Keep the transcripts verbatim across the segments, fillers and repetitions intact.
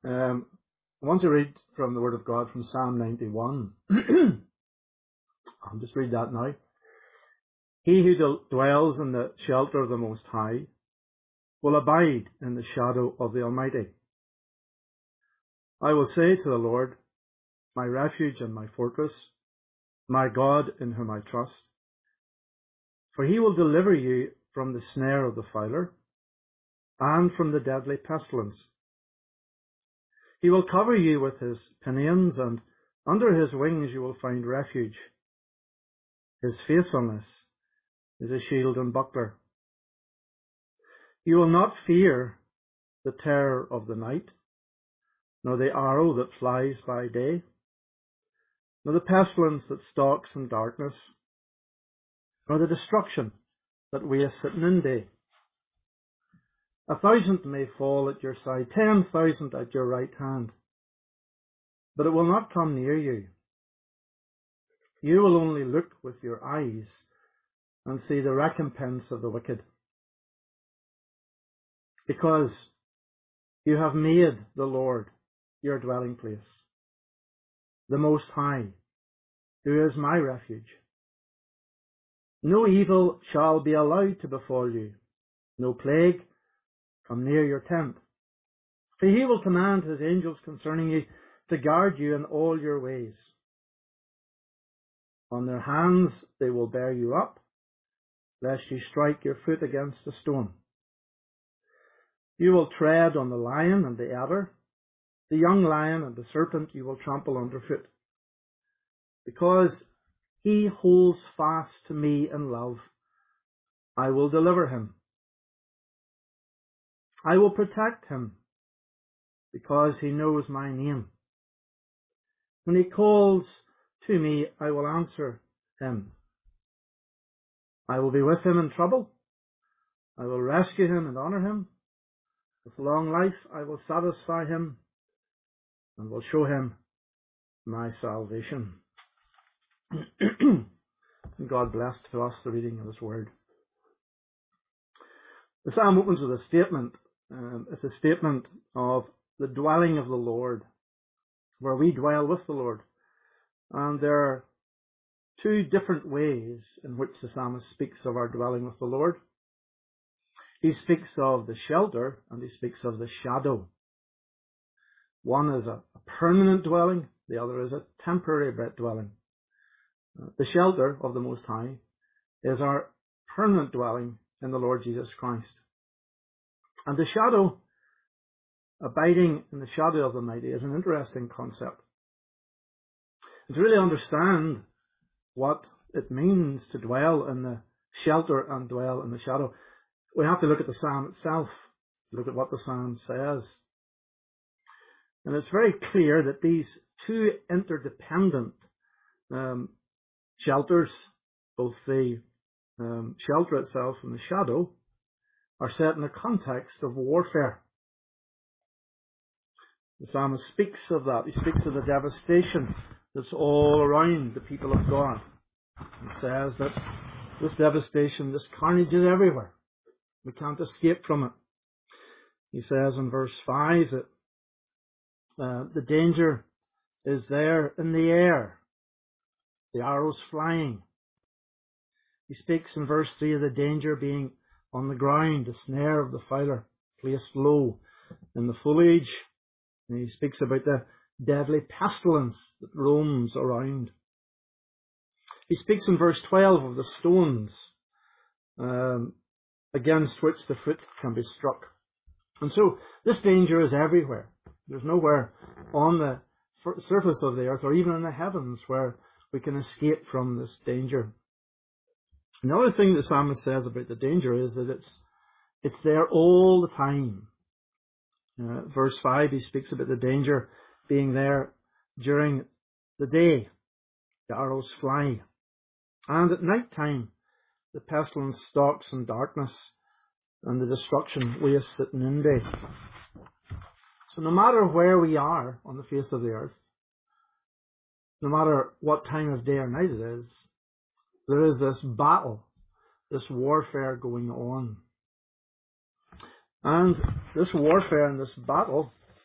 Um, I want to read from the Word of God from Psalm ninety-one. I'll just read that now. He who dwells in the shelter of the Most High will abide in the shadow of the Almighty. I will say to the Lord, my refuge and my fortress, my God in whom I trust. For he will deliver you from the snare of the fowler and from the deadly pestilence. He will cover you with his pinions, and under his wings you will find refuge. His faithfulness is a shield and buckler. You will not fear the terror of the night, nor the arrow that flies by day, nor the pestilence that stalks in darkness, nor the destruction that wastes at noonday. A thousand may fall at your side, ten thousand at your right hand, but it will not come near you. You will only look with your eyes and see the recompense of the wicked. Because you have made the Lord your dwelling place, the Most High, who is my refuge. No evil shall be allowed to befall you, no plague come near your tent. For he will command his angels concerning you to guard you in all your ways. On their hands they will bear you up, lest you strike your foot against a stone. You will tread on the lion and the adder, the young lion and the serpent you will trample underfoot. Because he holds fast to me in love, I will deliver him. I will protect him, because he knows my name. When he calls to me, I will answer him. I will be with him in trouble. I will rescue him and honor him. With long life I will satisfy him and will show him my salvation. God bless to us the reading of his word. The psalm opens with a statement. Um, it's a statement of the dwelling of the Lord, where we dwell with the Lord. And there are two different ways in which the psalmist speaks of our dwelling with the Lord. He speaks of the shelter and he speaks of the shadow. One is a permanent dwelling, the other is a temporary dwelling. The shelter of the Most High is our permanent dwelling in the Lord Jesus Christ. And the shadow, abiding in the shadow of the mighty, is an interesting concept. And to really understand what it means to dwell in the shelter and dwell in the shadow, we have to look at the psalm itself, look at what the psalm says. And it's very clear that these two interdependent um, shelters, both the um, shelter itself and the shadow, are set in the context of warfare. The psalmist speaks of that. He speaks of the devastation that's all around the people of God. He says that this devastation, this carnage is everywhere. We can't escape from it. He says in verse five that uh, the danger is there in the air, the arrows flying. He speaks in verse three of the danger being on the ground, the snare of the fowler placed low in the foliage. And he speaks about the deadly pestilence that roams around. He speaks in verse twelve of the stones um, against which the foot can be struck. And so this danger is everywhere. There's nowhere on the surface of the earth or even in the heavens where we can escape from this danger. Another thing the psalmist says about the danger is that it's it's there all the time. Uh, verse five, he speaks about the danger being there during the day. The arrows fly. And at night time, the pestilence stalks in darkness and the destruction wastes at noonday. So no matter where we are on the face of the earth, no matter what time of day or night it is, there is this battle, this warfare going on. And this warfare and this battle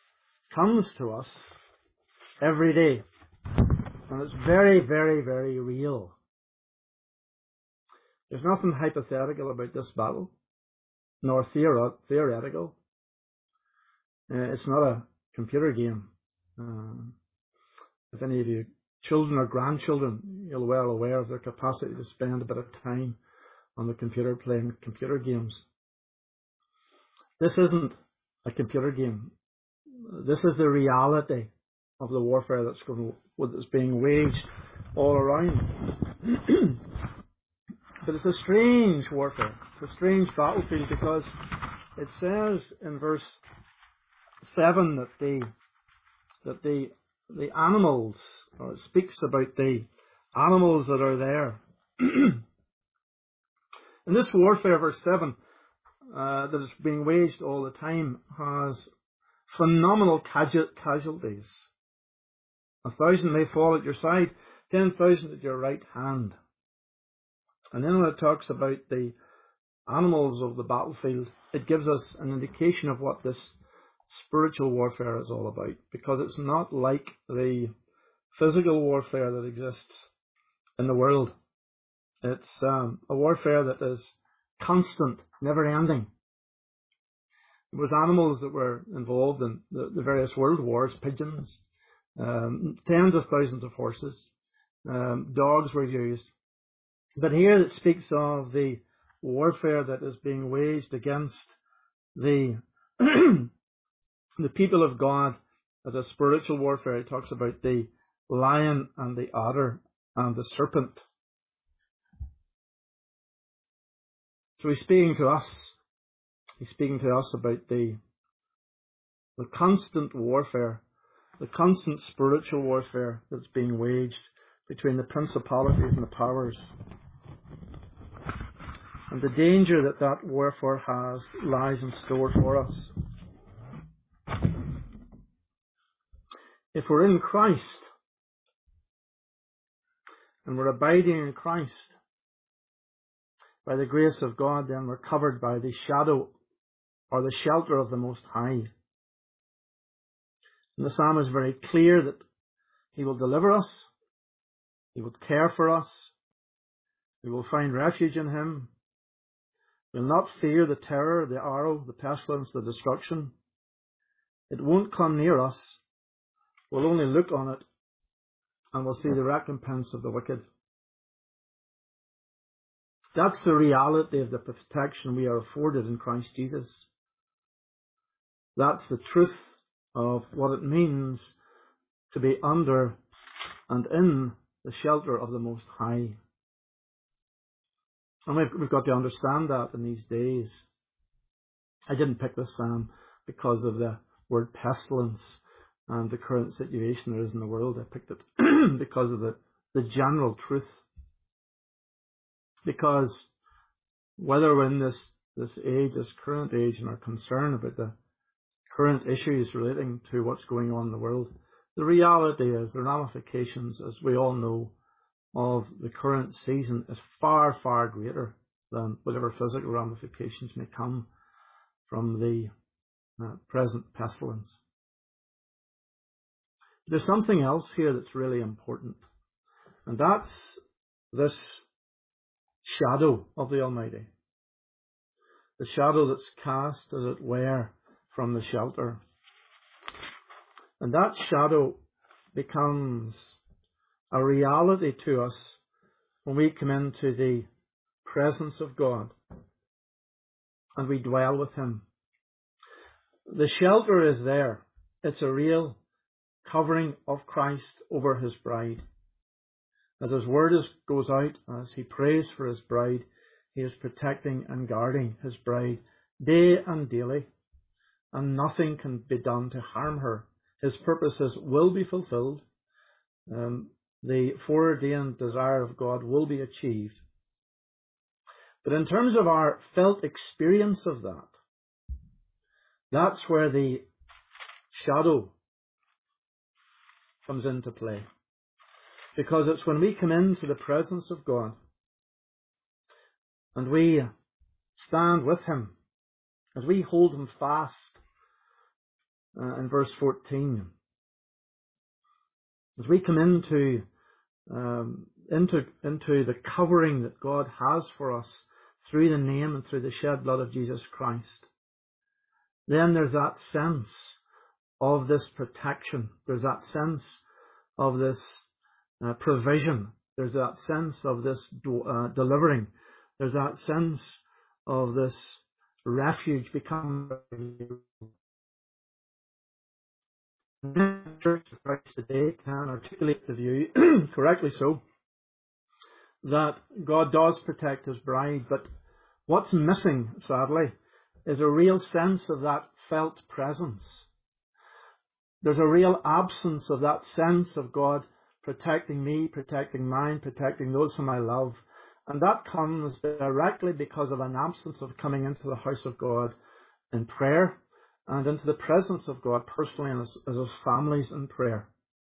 comes to us every day. And it's very, very, very real. There's nothing hypothetical about this battle, nor theor- theoretical. Uh, it's not a computer game. Um, if any of you children or grandchildren, you're well aware of their capacity to spend a bit of time on the computer playing computer games. This isn't a computer game. This is the reality of the warfare that's going, that's being waged all around. But it's a strange warfare. It's a strange battlefield, because it says in verse seven that the that the the animals, or it speaks about the animals that are there. And this warfare, verse seven, uh, that is being waged all the time, has phenomenal casual- casualties. A thousand may fall at your side, ten thousand at your right hand. And then when it talks about the animals of the battlefield, it gives us an indication of what this spiritual warfare is all about, because it's not like the physical warfare that exists in the world. It's um, a warfare that is constant, never ending. There was animals that were involved in the, the various world wars, pigeons, um, tens of thousands of horses, um, dogs were used. But here it speaks of the warfare that is being waged against the the people of God as a spiritual warfare. It talks about the lion and the otter and the serpent. So he's speaking to us. He's speaking to us about the the constant warfare, the constant spiritual warfare that's being waged between the principalities and the powers, and the danger that that warfare has lies in store for us. If we're in Christ and we're abiding in Christ by the grace of God, then we're covered by the shadow or the shelter of the Most High. And the psalm is very clear that He will deliver us, He will care for us, we will find refuge in Him. We'll not fear the terror, the arrow, the pestilence, the destruction. It won't come near us. We'll only look on it, and we'll see the recompense of the wicked. That's the reality of the protection we are afforded in Christ Jesus. That's the truth of what it means to be under and in the shelter of the Most High. And we've, we've got to understand that in these days. I didn't pick this psalm because of the word pestilence and the current situation there is in the world. I picked it because of the, the general truth. Because whether we're in this, this age, this current age, and are concerned about the current issues relating to what's going on in the world, the reality is the ramifications, as we all know, of the current season is far, far greater than whatever physical ramifications may come from the uh, present pestilence. There's something else here that's really important, and that's this shadow of the Almighty. The shadow that's cast, as it were, from the shelter. And that shadow becomes a reality to us when we come into the presence of God and we dwell with Him. The shelter is there. It's a real covering of Christ over His bride. As His word is, goes out, as He prays for His bride, He is protecting and guarding His bride day and daily, and nothing can be done to harm her. His purposes will be fulfilled. Um, the foreordained desire of God will be achieved. But in terms of our felt experience of that, that's where the shadow comes into play. Because it's when we come into the presence of God and we stand with Him, as we hold Him fast, uh, in verse fourteen. As we come into, um, into, into the covering that God has for us through the name and through the shed blood of Jesus Christ, then there's that sense of this protection. There's that sense of this uh, provision. There's that sense of this uh, delivering. There's that sense of this refuge becoming. The Church of Christ today can articulate the view, correctly so, that God does protect His bride, but what's missing, sadly, is a real sense of that felt presence. There's a real absence of that sense of God protecting me, protecting mine, protecting those whom I love. And that comes directly because of an absence of coming into the house of God in prayer and into the presence of God personally and as, as His families in prayer.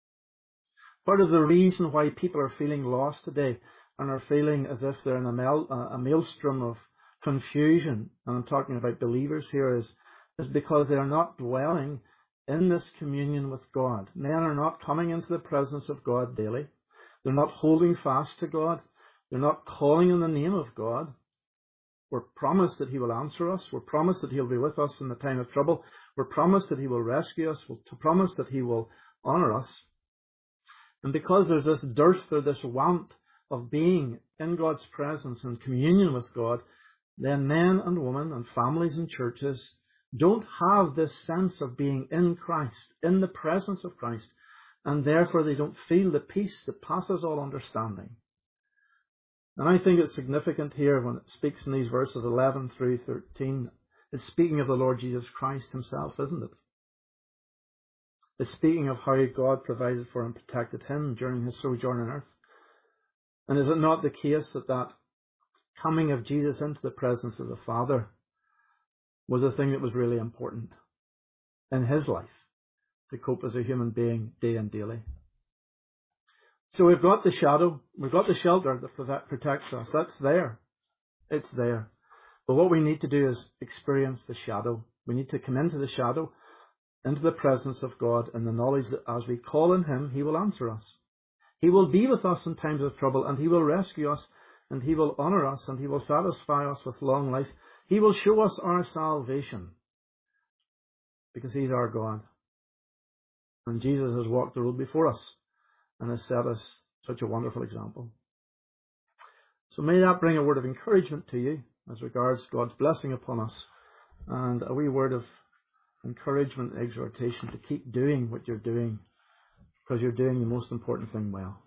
Part of the reason why people are feeling lost today and are feeling as if they're in a, mael, a maelstrom of confusion, and I'm talking about believers here, is, is because they are not dwelling in this communion with God. Men are not coming into the presence of God daily. They're not holding fast to God. They're not calling in the name of God. We're promised that He will answer us. We're promised that He'll be with us in the time of trouble. We're promised that He will rescue us. We're promised that He will honour us. And because there's this dearth or this want of being in God's presence and communion with God, then men and women and families and churches don't have this sense of being in Christ, in the presence of Christ, and therefore they don't feel the peace that passes all understanding. And I think it's significant here when it speaks in these verses eleven through thirteen. It's speaking of the Lord Jesus Christ Himself, isn't it? It's speaking of how God provided for and protected Him during His sojourn on earth. And is it not the case that that coming of Jesus into the presence of the Father was a thing that was really important in His life to cope as a human being day and daily? So we've got the shadow, we've got the shelter that protects us. That's there. It's there. But what we need to do is experience the shadow. We need to come into the shadow, into the presence of God, and the knowledge that as we call on Him, He will answer us. He will be with us in times of trouble, and He will rescue us, and He will honour us, and He will satisfy us with long life. He will show us our salvation, because He's our God. And Jesus has walked the road before us and has set us such a wonderful example. So may that bring a word of encouragement to you as regards God's blessing upon us, and a wee word of encouragement and exhortation to keep doing what you're doing, because you're doing the most important thing well.